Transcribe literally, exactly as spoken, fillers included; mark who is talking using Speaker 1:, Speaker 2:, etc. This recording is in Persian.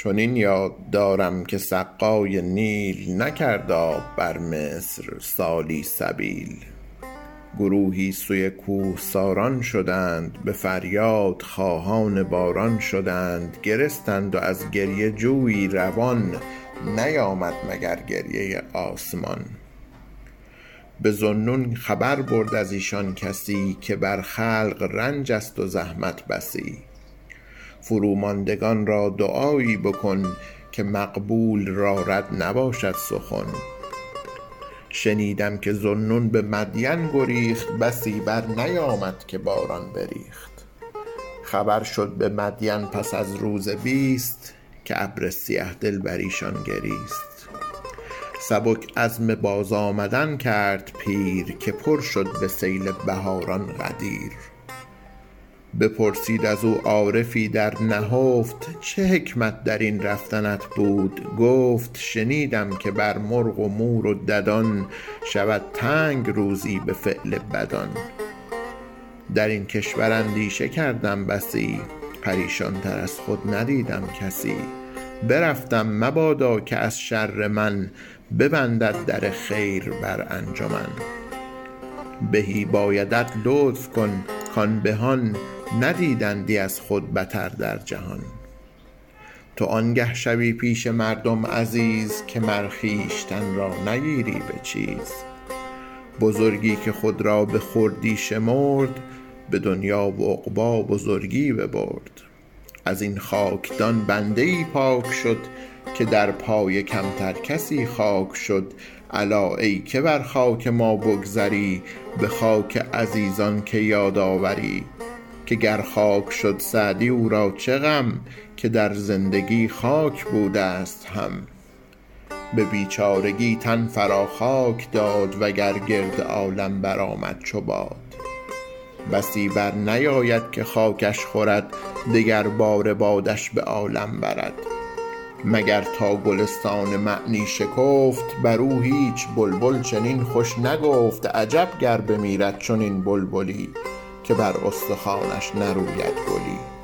Speaker 1: چنین یاد دارم که سقای نیل نکرد آب بر مصر سالی سبیل. گروهی سوی کوهساران شدند، به فریاد خواهان باران شدند. گرستند و از گریه جویی روان، نیامد مگر گریه آسمان. به ذوالنون خبر برد از ایشان کسی، که بر خلق رنج است و زحمت بسی. فروماندگان را دعایی بکن، که مقبول را رد نباشد سخن. شنیدم که ذوالنون به مدین گریخت، بسی بر نیامد که باران بریخت. خبر شد به مدین پس از روز بیست، که ابر سیه دل بر ایشان گریست. سبک عزم باز آمدن کرد پیر، که پر شد به سیل بهاران غدیر. بپرسید از او عارفی در نهفت، چه حکمت در این رفتنت بود؟ گفت شنیدم که بر مرغ و مور و ددان، شود تنگ روزی به فعل بدان. در این کشور اندیشه کردم بسی، پریشان تر از خود ندیدم کسی. برفتم مبادا که از شر من، ببندد در خیر بر انجمن. بهی بایدت لطف کن کان بهان، ندیدندی از خود بتر در جهان. تو آنگه شوی پیش مردم عزیز، که مر خویشتن را نگیری به چیز. بزرگی که خود را به خردی شمرد، به دنیا و عقبی بزرگی ببرد. از این خاکدان بنده ای پاک شد، که در پای کمتر کسی خاک شد. الا ای که بر خاک ما بگذری، به خاک عزیزان که یاد آوری. که گر خاک شد سعدی او را چه غم، که در زندگی خاک بوده است هم. به بیچارگی تن فرا خاک داد، وگر گرد عالم برآمد چو باد. بسی بر نیاید که خاکش خورد، دگر باره بادش به عالم برد. مگر تا گلستان معنی شکفت، بر او هیچ بلبل چنین خوش نگفت. عجب گر بمیرد چنین بلبلی، که بر استخوانش نروید گلی.